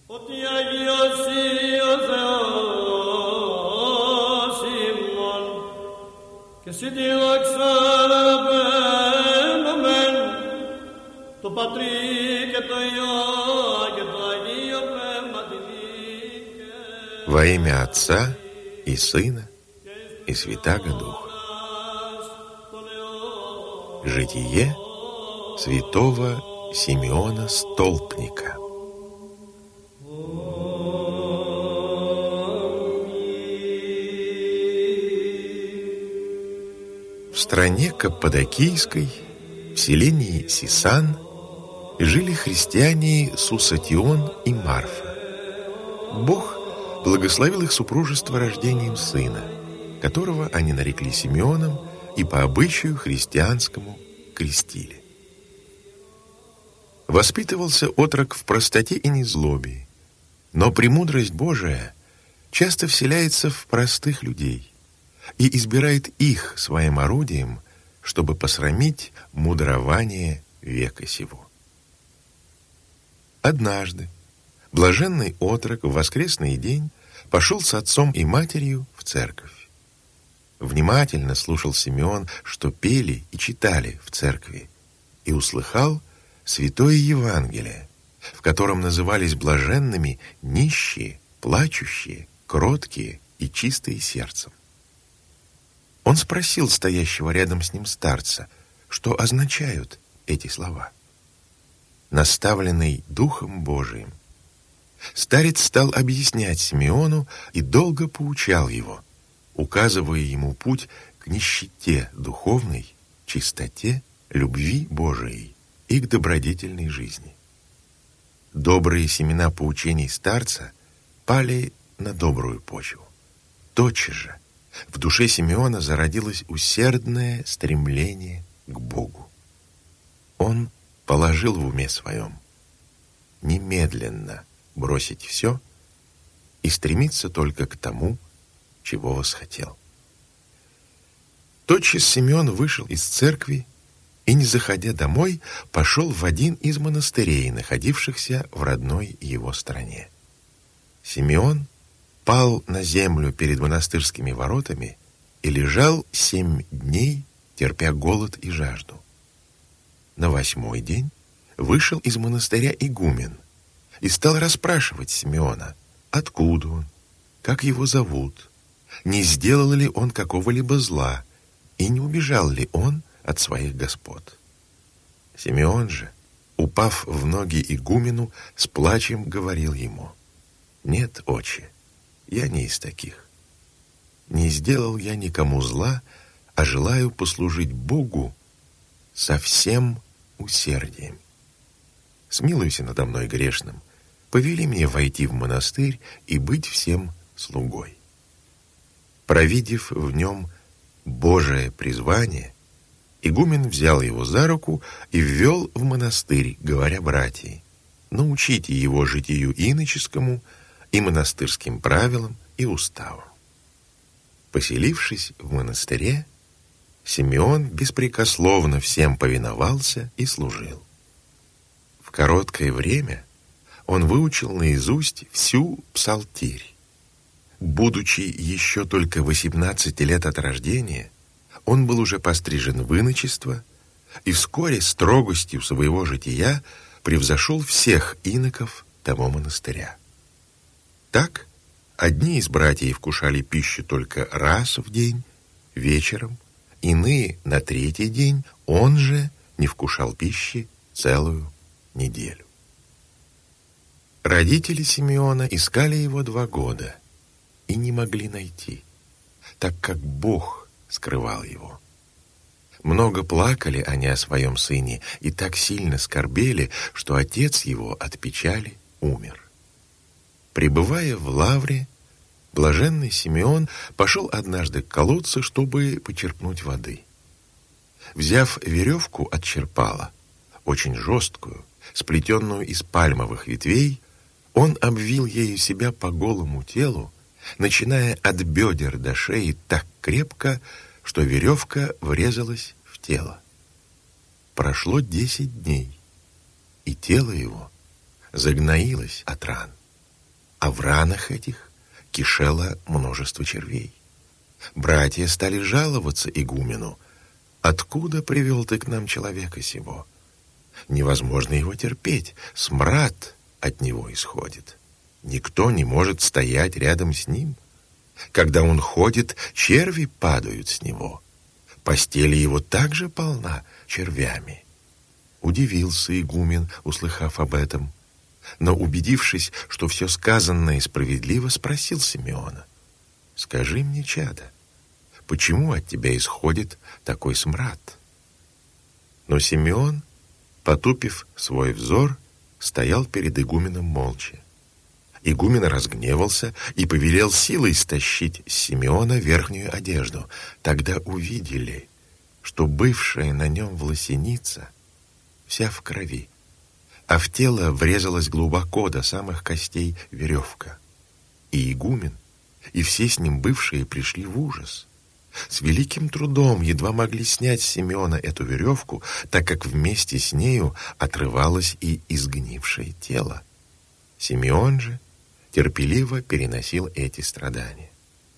Во имя Отца и Сына и Святаго Духа. Житие святого Симеона Столпника. В стране Каппадокийской, в селении Сисан, жили христиане Сусатион и Марфа. Бог благословил их супружество рождением сына, которого они нарекли Симеоном и по обычаю христианскому крестили. Воспитывался отрок в простоте и незлобии, но премудрость Божия часто вселяется в простых людей и избирает их своим орудием, чтобы посрамить мудрование века сего. Однажды блаженный отрок в воскресный день пошел с отцом и матерью в церковь. Внимательно слушал Симеон, что пели и читали в церкви, и услыхал святое Евангелие, в котором назывались блаженными нищие, плачущие, кроткие и чистые сердцем. Он спросил стоящего рядом с ним старца, что означают эти слова. Наставленный Духом Божиим, старец стал объяснять Симеону и долго поучал его, указывая ему путь к нищете духовной, чистоте, любви Божией и к добродетельной жизни. Добрые семена поучений старца пали на добрую почву. Тотчас же в душе Симеона зародилось усердное стремление к Богу. Он положил в уме своем немедленно бросить все и стремиться только к тому, чего восхотел. Тотчас Симеон вышел из церкви и, не заходя домой, пошел в один из монастырей, находившихся в родной его стране. Симеон пал на землю перед монастырскими воротами и лежал 7 дней, терпя голод и жажду. На 8-й день вышел из монастыря игумен и стал расспрашивать Симеона, откуда он, как его зовут, не сделал ли он какого-либо зла и не убежал ли он от своих господ. Симеон же, упав в ноги игумену, с плачем говорил ему: «Нет, отче, я не из таких. Не сделал я никому зла, а желаю послужить Богу со всем усердием. Смилуйся надо мной грешным, повели мне войти в монастырь и быть всем слугой». Провидев в нем Божие призвание, игумен взял его за руку и ввел в монастырь, говоря братьям: научите его житию иноческому и монастырским правилам и уставам. Поселившись в монастыре, Симеон беспрекословно всем повиновался и служил. В короткое время он выучил наизусть всю псалтирь. Будучи еще только 18 лет от рождения, он был уже пострижен в иночество и вскоре строгостью своего жития превзошел всех иноков того монастыря. Так, одни из братьев вкушали пищу только раз в день, вечером, иные на 3-й день, он же не вкушал пищи целую неделю. Родители Симеона искали его 2 года и не могли найти, так как Бог скрывал его. Много плакали они о своем сыне и так сильно скорбели, что отец его от печали умер. Пребывая в Лавре, блаженный Симеон пошел однажды к колодцу, чтобы почерпнуть воды. Взяв веревку от черпала, очень жесткую, сплетенную из пальмовых ветвей, он обвил ею себя по голому телу, начиная от бедер до шеи так крепко, что веревка врезалась в тело. Прошло 10 дней, и тело его загноилось от ран. а в ранах этих кишело множество червей. Братья стали жаловаться игумену: «Откуда привел ты к нам человека сего? Невозможно его терпеть, смрад от него исходит. Никто не может стоять рядом с ним. Когда он ходит, черви падают с него. Постель его также полна червями». Удивился игумен, услыхав об этом, но, убедившись, что все сказанное справедливо, спросил Симеона: «Скажи мне, чадо, почему от тебя исходит такой смрад?» Но Симеон, потупив свой взор, стоял перед игуменом молча. Игумен разгневался и повелел силой стащить с Симеона верхнюю одежду. Тогда увидели, что бывшая на нем власеница вся в крови, а в тело врезалась глубоко до самых костей веревка. И игумен, и все с ним бывшие пришли в ужас. С великим трудом едва могли снять с Симеона эту веревку, так как вместе с нею отрывалось и изгнившее тело. Симеон же терпеливо переносил эти страдания.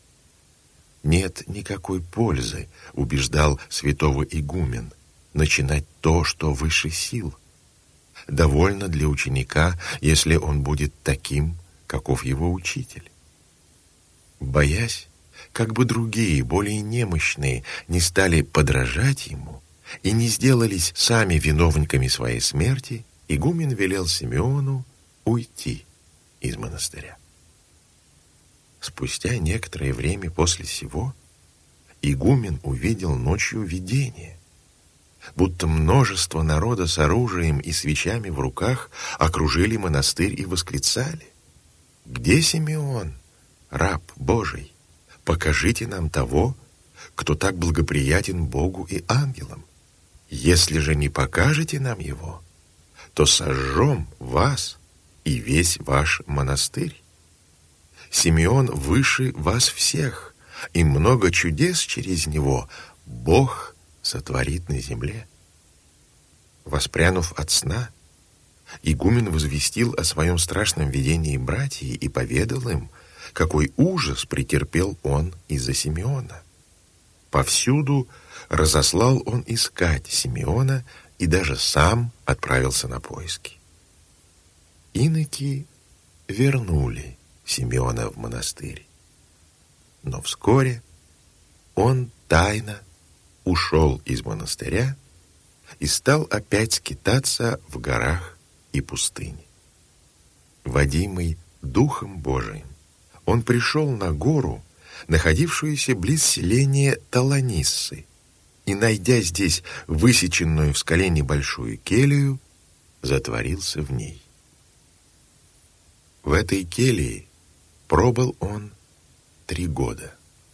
«Нет никакой пользы, — убеждал святого игумен, — начинать то, что выше сил. Довольно для ученика, если он будет таким, каков его учитель». Боясь, как бы другие, более немощные, не стали подражать ему и не сделались сами виновниками своей смерти, игумен велел Симеону уйти из монастыря. Спустя некоторое время после сего игумен увидел ночью видение, будто множество народа с оружием и свечами в руках окружили монастырь и восклицали: «Где Симеон, раб Божий? Покажите нам того, кто так благоприятен Богу и ангелам. Если же не покажете нам его, то сожжем вас и весь ваш монастырь. Симеон выше вас всех, и много чудес через него Бог сотворит на земле». Воспрянув от сна, игумен возвестил о своем страшном видении братьям и поведал им, какой ужас претерпел он из-за Симеона. Повсюду разослал он искать Симеона и даже сам отправился на поиски. Иноки вернули Симеона в монастырь, но вскоре он тайно ушел из монастыря и стал опять скитаться в горах и пустыне. Водимый Духом Божиим, он пришел на гору, находившуюся близ селения Таланиссы, и, найдя здесь высеченную в скале небольшую келью, затворился в ней. В этой келье пробыл он 3 года.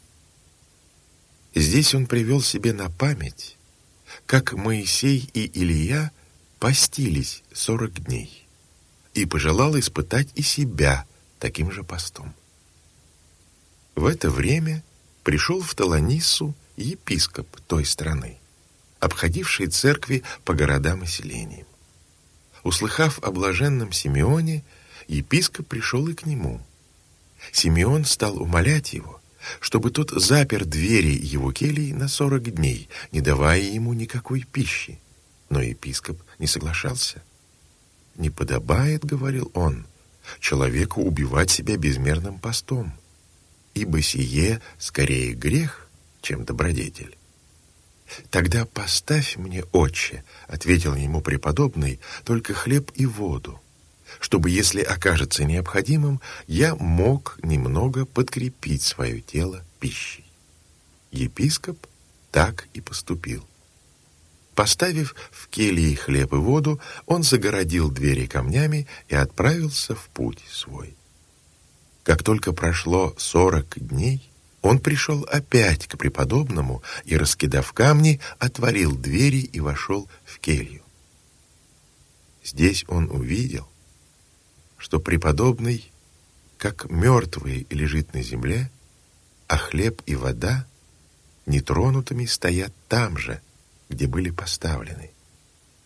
Здесь он привел себе на память, как Моисей и Илия постились 40 дней, и пожелал испытать и себя таким же постом. В это время пришел в Таланиссу епископ той страны, обходивший церкви по городам и селениям. Услыхав о блаженном Симеоне, епископ пришел и к нему. Симеон стал умолять его, чтобы тот запер двери его келии на 40 дней, не давая ему никакой пищи. Но епископ не соглашался. «Не подобает, — говорил он, — человеку убивать себя безмерным постом, ибо сие скорее грех, чем добродетель». «Тогда поставь мне, отче, — ответил ему преподобный, — только хлеб и воду, чтобы, если окажется необходимым, я мог немного подкрепить свое тело пищей». Епископ так и поступил. Поставив в келье хлеб и воду, он загородил двери камнями и отправился в путь свой. Как только прошло 40 дней, он пришел опять к преподобному и, раскидав камни, отворил двери и вошел в келью. Здесь он увидел, что преподобный, как мертвый, лежит на земле, а хлеб и вода нетронутыми стоят там же, где были поставлены.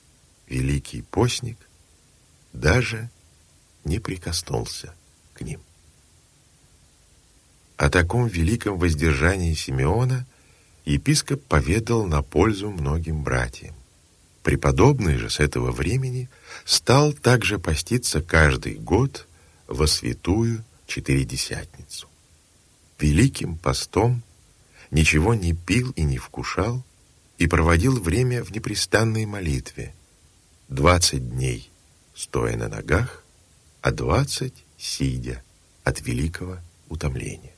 Великий постник даже не прикоснулся к ним. О таком великом воздержании Симеона епископ поведал на пользу многим братьям. Преподобный же с этого времени стал также поститься каждый год во святую Четыредесятницу. Великим постом ничего не пил и не вкушал, и проводил время в непрестанной молитве, 20 дней стоя на ногах, а 20 сидя от великого утомления.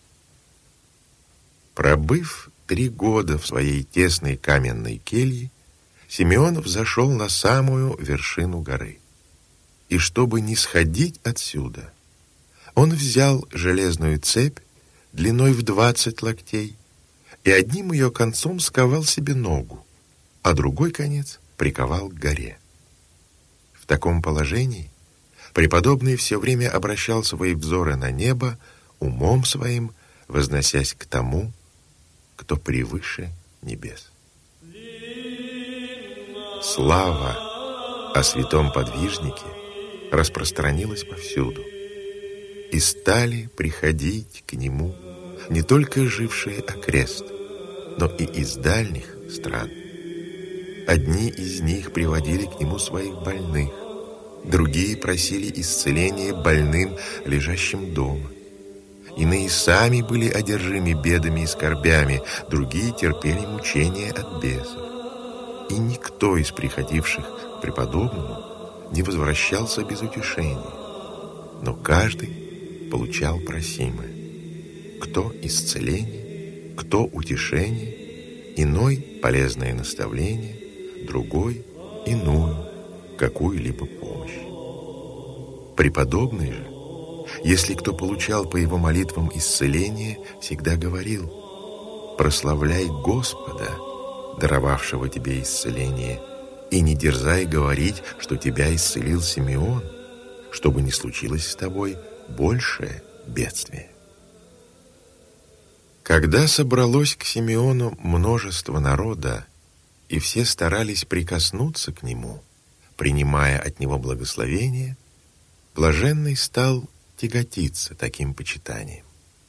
Пробыв 3 года в своей тесной каменной келье, Симеон взошел на самую вершину горы. И чтобы не сходить отсюда, он взял железную цепь длиной в 20 локтей и одним ее концом сковал себе ногу, а другой конец приковал к горе. В таком положении преподобный все время обращал свои взоры на небо, умом своим возносясь к тому, кто превыше небес. Слава о святом подвижнике распространилась повсюду, и стали приходить к нему не только жившие окрест, но и из дальних стран. Одни из них приводили к нему своих больных, другие просили исцеления больным, лежащим дома. Иные сами были одержимы бедами и скорбями, другие терпели мучения от бесов. И никто из приходивших к преподобному не возвращался без утешения, но каждый получал просимое. Кто исцеление, кто утешение, иной полезное наставление, другой иную какую-либо помощь. Преподобный же, если кто получал по его молитвам исцеление, всегда говорил: «Прославляй Господа, даровавшего тебе исцеление, и не дерзай говорить, что тебя исцелил Симеон, чтобы не случилось с тобой большее бедствие». Когда собралось к Симеону множество народа, и все старались прикоснуться к нему, принимая от него благословение, блаженный стал тяготиться таким почитанием.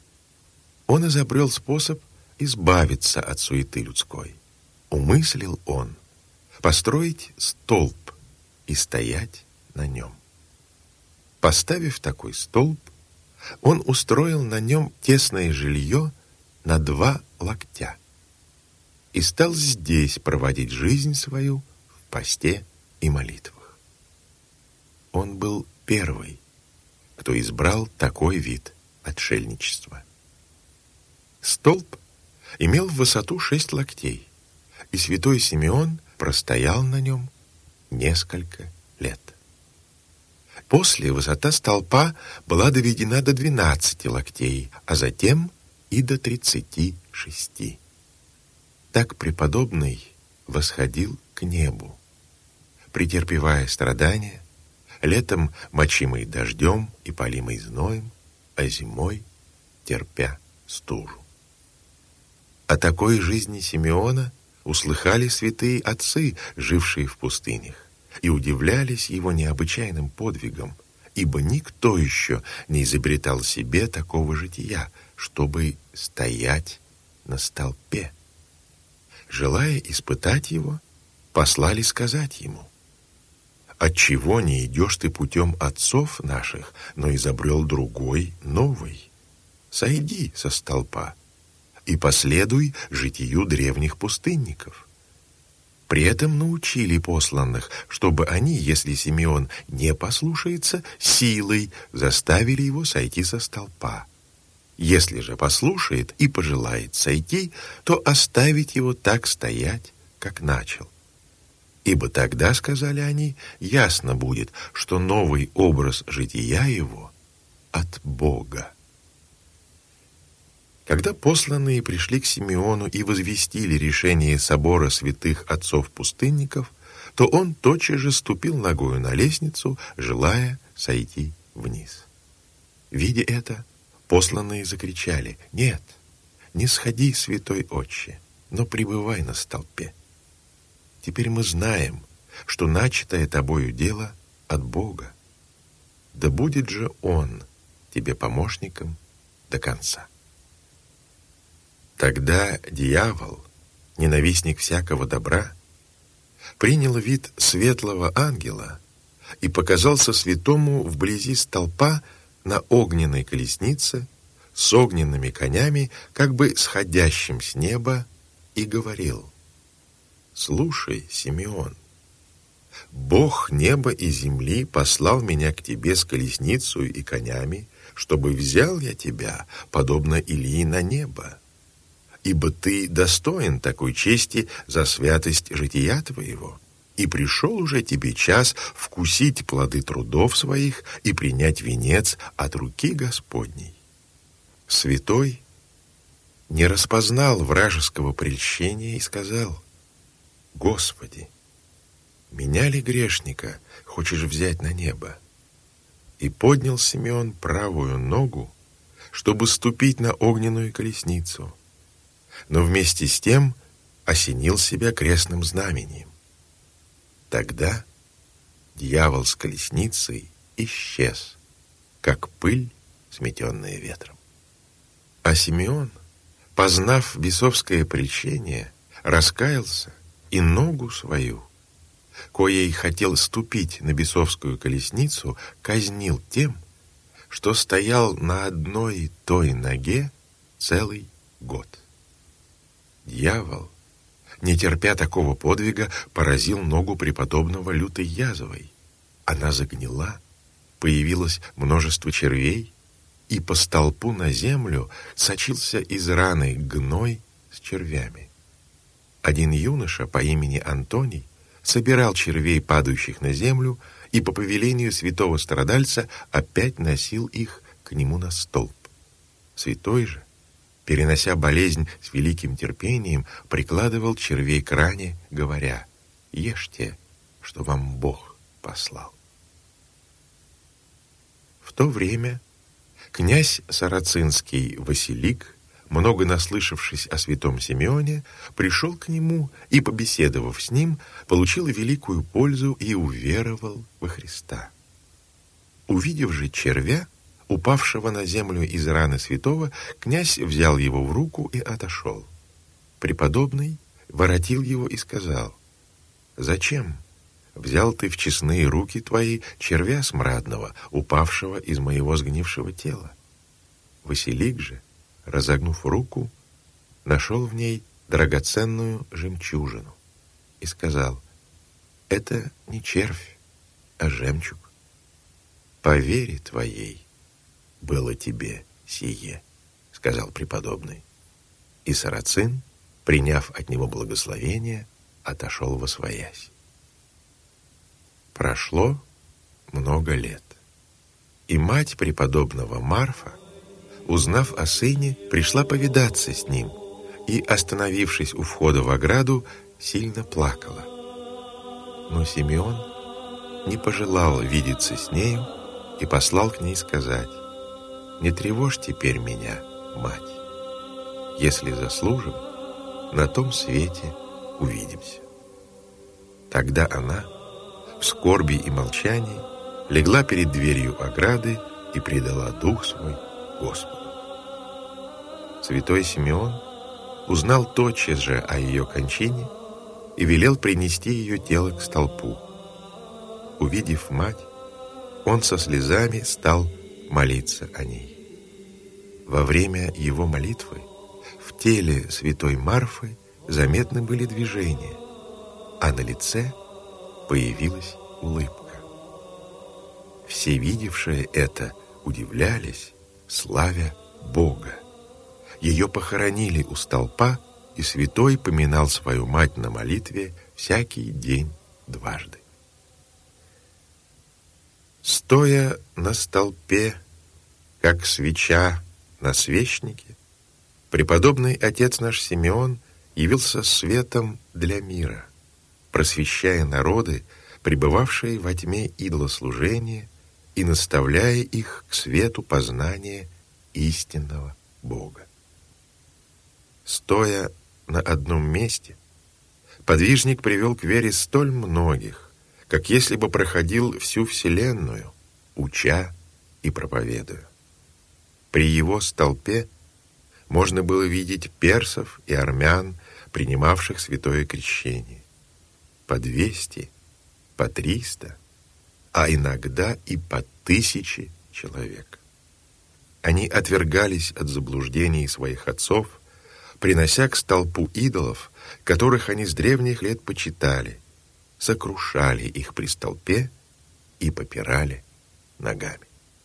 Он изобрел способ избавиться от суеты людской. Умыслил он построить столб и стоять на нем. Поставив такой столб, он устроил на нем тесное жилье на 2 локтя и стал здесь проводить жизнь свою в посте и молитвах. Он был первый, кто избрал такой вид отшельничества. Столб имел в высоту 6 локтей, и святой Симеон простоял на нем несколько лет. После высота столпа была доведена до 12 локтей, а затем и до 36. Так преподобный восходил к небу, претерпевая страдания, летом мочимый дождем и полимый зноем, а зимой терпя стужу. О такой жизни Симеона услыхали святые отцы, жившие в пустынях, и удивлялись его необычайным подвигом, ибо никто еще не изобретал себе такого жития, чтобы стоять на столпе. Желая испытать его, послали сказать ему: «Отчего не идешь ты путем отцов наших, но изобрел другой, новый? Сойди со столпа и последуй житию древних пустынников». При этом научили посланных, чтобы они, если Симеон не послушается, силой заставили его сойти со столпа. Если же послушает и пожелает сойти, то оставить его так стоять, как начал. Ибо тогда, сказали они, ясно будет, что новый образ жития его от Бога. Когда посланные пришли к Симеону и возвестили решение собора святых отцов-пустынников, то он тотчас же ступил ногою на лестницу, желая сойти вниз. Видя это, посланные закричали: «Нет, не сходи, святой отче, но пребывай на столпе. Теперь мы знаем, что начатое тобою дело от Бога. Да будет же Он тебе помощником до конца». Тогда дьявол, ненавистник всякого добра, принял вид светлого ангела и показался святому вблизи столпа на огненной колеснице с огненными конями, как бы сходящим с неба, и говорил: «Слушай, Симеон, Бог неба и земли послал меня к тебе с колесницей и конями, чтобы взял я тебя, подобно Илии, на небо. Ибо ты достоин такой чести за святость жития твоего, и пришел уже тебе час вкусить плоды трудов своих и принять венец от руки Господней». Святой не распознал вражеского прельщения и сказал: «Господи, меня ли, грешника, хочешь взять на небо?» И поднял Симеон правую ногу, чтобы ступить на огненную колесницу, но вместе с тем осенил себя крестным знамением. Тогда дьявол с колесницей исчез, как пыль, сметенная ветром. А Симеон, познав бесовское прельщение, раскаялся и ногу свою, коей хотел ступить на бесовскую колесницу, казнил тем, что стоял на одной той ноге целый год. Дьявол, не терпя такого подвига, поразил ногу преподобного лютой язвой. Она загнила, появилось множество червей, и по столпу на землю сочился из раны гной с червями. Один юноша по имени Антоний собирал червей, падающих на землю, и по повелению святого страдальца опять носил их к нему на столб. Святой же, перенося болезнь с великим терпением, прикладывал червей к ране, говоря: «Ешьте, что вам Бог послал». В то время князь Сарацинский Василик, много наслышавшись о святом Симеоне, пришел к нему и, побеседовав с ним, получил великую пользу и уверовал во Христа. Увидев же червя, упавшего на землю из раны святого, князь взял его в руку и отошел. Преподобный воротил его и сказал: «Зачем взял ты в честные руки твои червя смрадного, упавшего из моего сгнившего тела?» Василик же, разогнув руку, нашел в ней драгоценную жемчужину и сказал: «Это не червь, а жемчуг. По вере твоей было тебе сие», — сказал преподобный. И Сарацин, приняв от него благословение, отошел восвоясь. Прошло много лет, и мать преподобного Марфа, узнав о сыне, пришла повидаться с ним и, остановившись у входа в ограду, сильно плакала. Но Симеон не пожелал видеться с нею и послал к ней сказать: «Не тревожь теперь меня, мать. Если заслужим, на том свете увидимся». Тогда она, в скорби и молчании, легла перед дверью ограды и предала дух свой Господу. Святой Симеон узнал тотчас же о ее кончине и велел принести ее тело к столпу. Увидев мать, он со слезами стал молиться о ней. Во время его молитвы в теле святой Марфы заметны были движения, а на лице появилась улыбка. Все видевшие это удивлялись, славя Бога. Ее похоронили у столпа, и святой поминал свою мать на молитве всякий день дважды. Стоя на столпе, как свеча на свечнике, преподобный отец наш Симеон явился светом для мира, просвещая народы, пребывавшие во тьме идолослужения, и наставляя их к свету познания истинного Бога. Стоя на одном месте, подвижник привел к вере столь многих, как если бы проходил всю вселенную, уча и проповедуя. При его столпе можно было видеть персов и армян, принимавших святое крещение. По 200, по 300, а иногда и по 1000 человек. Они отвергались от заблуждений своих отцов, принося к столпу идолов, которых они с древних лет почитали, сокрушали их при столпе и попирали ногами.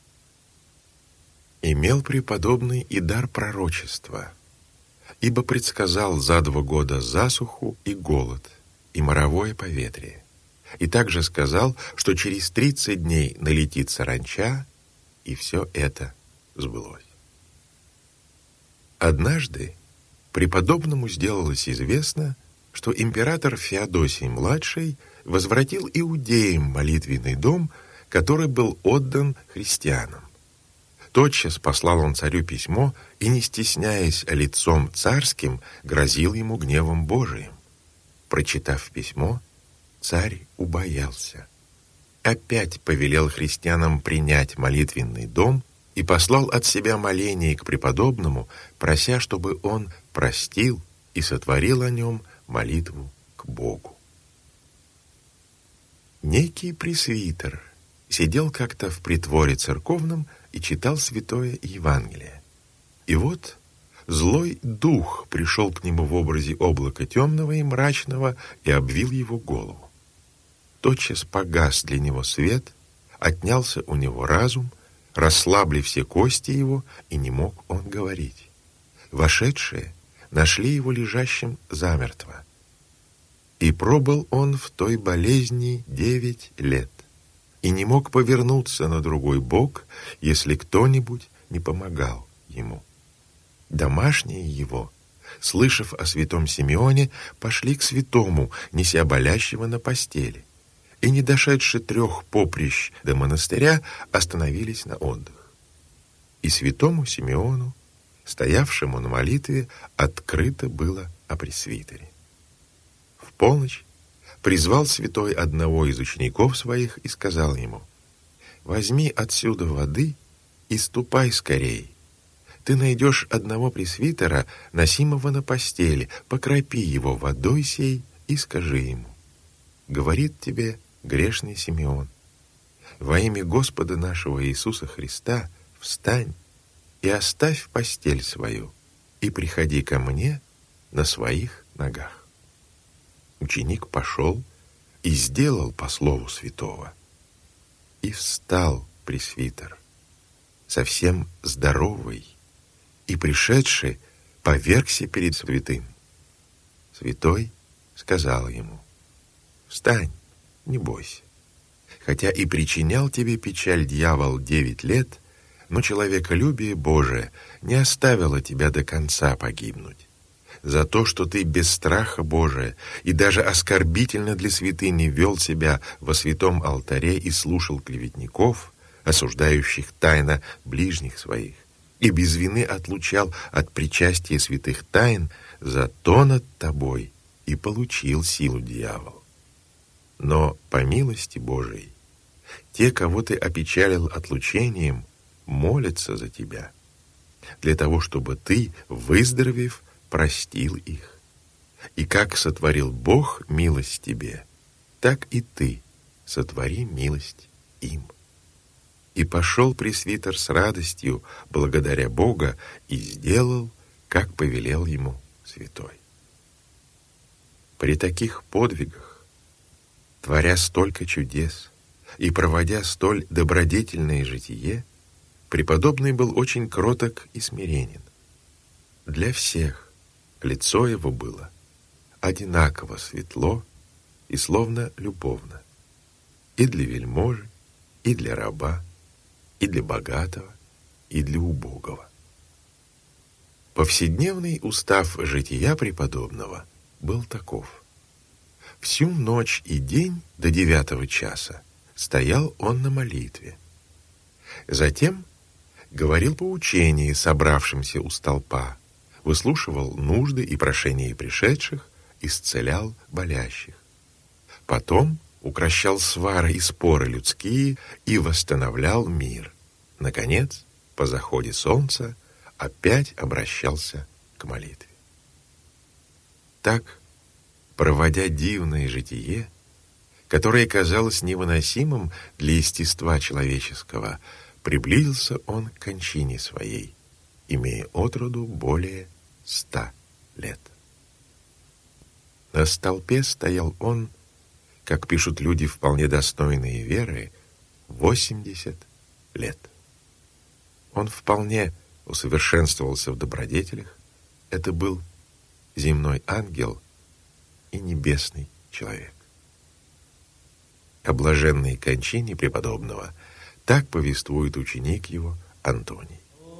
Имел преподобный и дар пророчества, ибо предсказал за 2 года засуху и голод, и моровое поветрие, и также сказал, что через 30 дней налетит саранча, и все это сбылось. Однажды преподобному сделалось известно, что император Феодосий-младший возвратил иудеям молитвенный дом, который был отдан христианам. Тотчас послал он царю письмо и, не стесняясь лицом царским, грозил ему гневом Божиим. Прочитав письмо, царь убоялся. Опять повелел христианам принять молитвенный дом и послал от себя моление к преподобному, прося, чтобы он простил и сотворил о нем молитву к Богу. Некий пресвитер сидел как-то в притворе церковном и читал святое Евангелие. И вот злой дух пришел к нему в образе облака темного и мрачного и обвил его голову. Тотчас погас для него свет, отнялся у него разум, расслабли все кости его, и не мог он говорить. Вошедшие нашли его лежащим замертво. И пробыл он в той болезни 9 лет, и не мог повернуться на другой бок, если кто-нибудь не помогал ему. Домашние его, слышав о святом Симеоне, пошли к святому, неся болящего на постели, и, не дошедши 3 поприщ до монастыря, остановились на отдых. И святому Симеону, стоявшему на молитве, открыто было о пресвитере. В полночь призвал святой одного из учеников своих и сказал ему: «Возьми отсюда воды и ступай скорей. Ты найдешь одного пресвитера, носимого на постели, покропи его водой сей и скажи ему: говорит тебе грешный Симеон, во имя Господа нашего Иисуса Христа встань и оставь постель свою, и приходи ко мне на своих ногах». Ученик пошел и сделал по слову святого. И встал пресвитер, совсем здоровый, и, пришедший, повергся перед святым. Святой сказал ему: «Встань, не бойся. Хотя и причинял тебе печаль дьявол 9 лет, но человеколюбие Божие не оставило тебя до конца погибнуть. За то, что ты без страха Божия и даже оскорбительно для святыни вел себя во святом алтаре и слушал клеветников, осуждающих тайно ближних своих, и без вины отлучал от причастия святых тайн, за то над тобой и получил силу дьявол. Но по милости Божией те, кого ты опечалил отлучением, молятся за тебя, для того, чтобы ты, выздоровев, простил их. И как сотворил Бог милость тебе, так и ты сотвори милость им». И пошел пресвитер с радостью, благодаря Бога, и сделал, как повелел ему святой. При таких подвигах, творя столько чудес и проводя столь добродетельное житие, преподобный был очень кроток и смиренен. Для всех лицо его было одинаково светло и словно любовно, и для вельможи, и для раба, и для богатого, и для убогого. Повседневный устав жития преподобного был таков. Всю ночь и день до 9 часа стоял он на молитве. Затем говорил поучение собравшимся у столпа, выслушивал нужды и прошения пришедших, исцелял болящих. Потом укрощал свары и споры людские и восстановлял мир. Наконец, по заходе солнца, опять обращался к молитве. Так, проводя дивное житие, которое казалось невыносимым для естества человеческого, приблизился он к кончине своей, имея от роду более 100 лет. На столпе стоял он, как пишут люди вполне достойные веры, 80 лет. Он вполне усовершенствовался в добродетелях. Это был земной ангел и небесный человек. О блаженной кончине преподобного так повествует ученик его Антоний.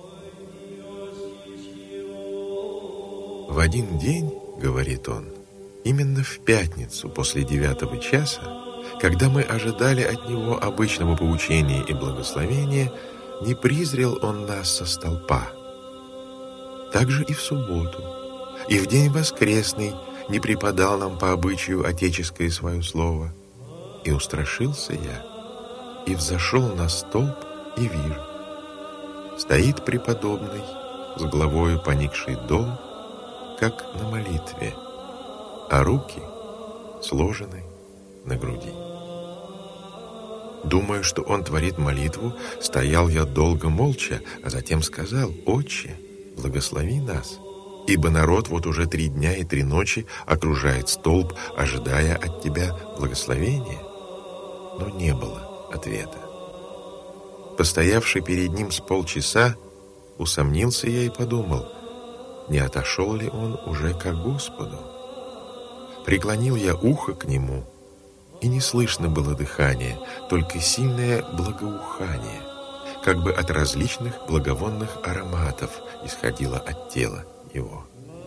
В один день, говорит он, именно в пятницу после 9 часа, когда мы ожидали от него обычного поучения и благословения, не призрел он нас со столпа. Также и в субботу, и в день воскресный не преподал нам по обычаю отеческое свое слово. И устрашился я, и взошел на столб, и вижу. Стоит преподобный, с главою поникший дол, как на молитве, а руки сложены на груди. Думая, что он творит молитву, стоял я долго молча, а затем сказал: «Отче, благослови нас, ибо народ вот уже 3 дня и 3 ночи окружает столб, ожидая от тебя благословения». Но не было ответа. Постоявший перед ним с полчаса, усомнился я и подумал, не отошел ли он уже ко Господу. Преклонил я ухо к нему, и не слышно было дыхания, только сильное благоухание, как бы от различных благовонных ароматов исходило от тела его.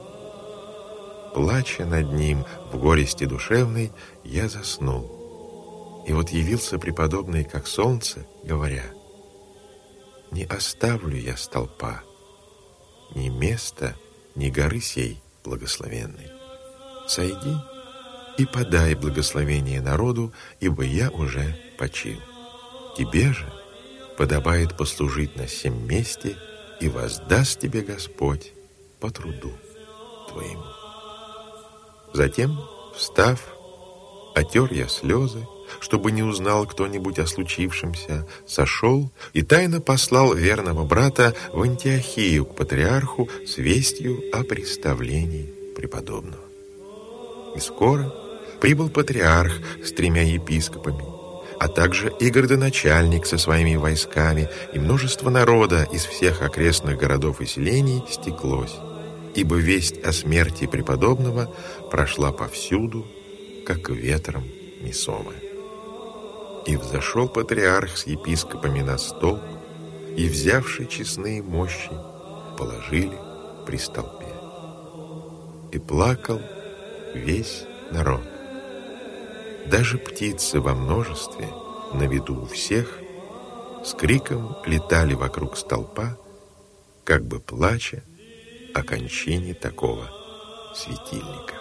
Плача над ним в горести душевной, я заснул. И вот явился преподобный, как солнце, говоря: «Не оставлю я столпа, ни места, ни горы сей благословенной. Сойди и подай благословение народу, ибо я уже почил. Тебе же подобает послужить на сем месте, и воздаст тебе Господь по труду твоему». Затем, встав, отер я слезы, чтобы не узнал кто-нибудь о случившемся, сошел и тайно послал верного брата в Антиохию к патриарху с вестью о представлении преподобного. И скоро прибыл патриарх с 3 епископами, а также и городоначальник со своими войсками, и множество народа из всех окрестных городов и селений стеклось, ибо весть о смерти преподобного прошла повсюду, как ветром несомая. И взошел патриарх с епископами на столб, и, взявши честные мощи, положили при столпе. И плакал весь народ. Даже птицы во множестве, на виду у всех, с криком летали вокруг столпа, как бы плача о кончине такого светильника.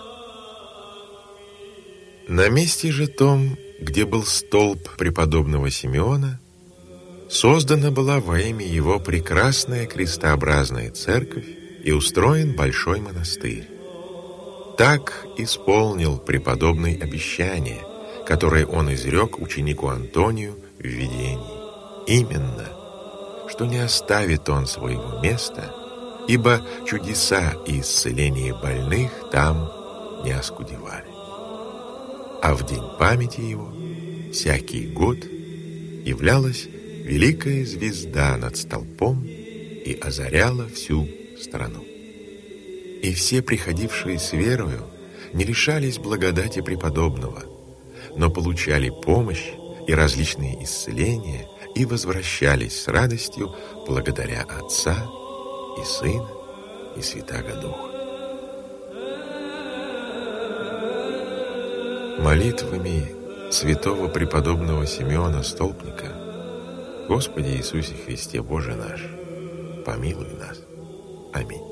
На месте же том, где был столб преподобного Симеона, создана была во имя его прекрасная крестообразная церковь и устроен большой монастырь. Так исполнил преподобный обещание, которое он изрек ученику Антонию в видении. Именно, что не оставит он своего места, ибо чудеса и исцеление больных там не оскудевали. А в день памяти его всякий год являлась великая звезда над столпом и озаряла всю страну. И все приходившие с верою не лишались благодати преподобного, но получали помощь и различные исцеления и возвращались с радостью благодаря Отца и Сына и Святаго Духа. Молитвами святого преподобного Симеона Столпника: Господи Иисусе Христе, Боже наш, помилуй нас. Аминь.